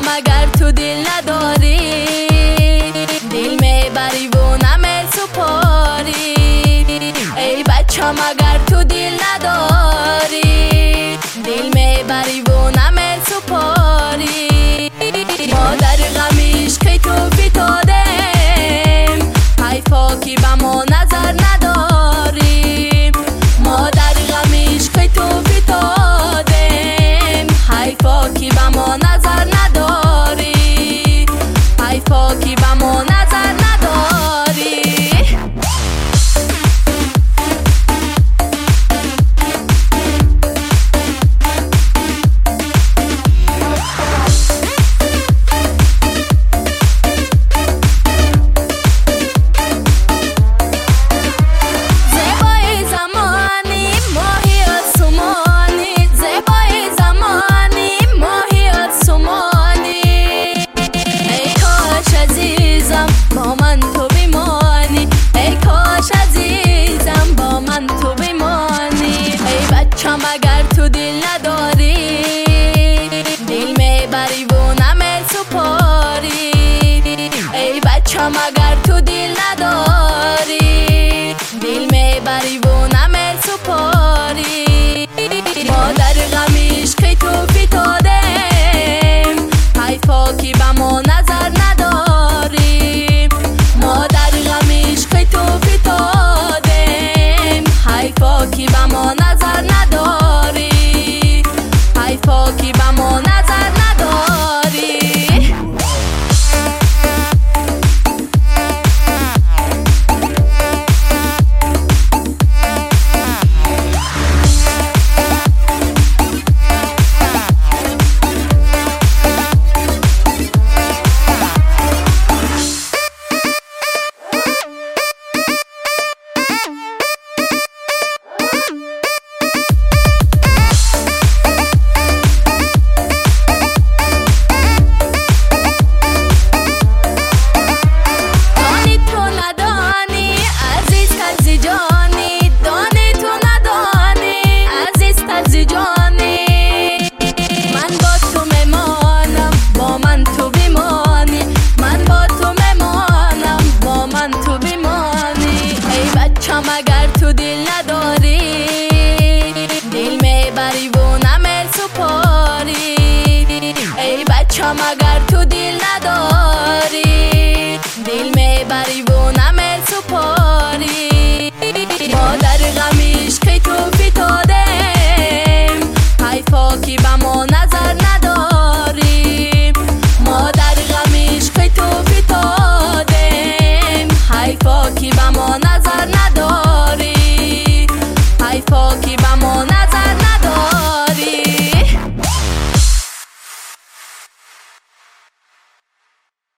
بچم اگر تو دل نداری، دل میبری و نمی سپاری. ای بچم اگر تو دل نداری، دل میبری و نمی سپاری. ما در غم عشق تو فتادیم، حیفا که به ما نظر نداریم. ما در غم عشق تو فتادیم، حیفا که به ما نظر نداری، حیفا که به ما نظر نداری. بچم اگر تو دل نداری، دل میبری و نمی سپاری. ای بچم اگر تو دل نداری، دل میبری و نمی سپاری. ما در غم عشق تو فتادیم، حیفا که به ما نظر نداری. ما در غم عشق تو فتادیم، حیفا که به ما نظر نداری، حیفا که به ما نظر نداری. اگر تو دل نداری، دل میبری و نمی سپاری. ای بچم اگر تو دل نداری،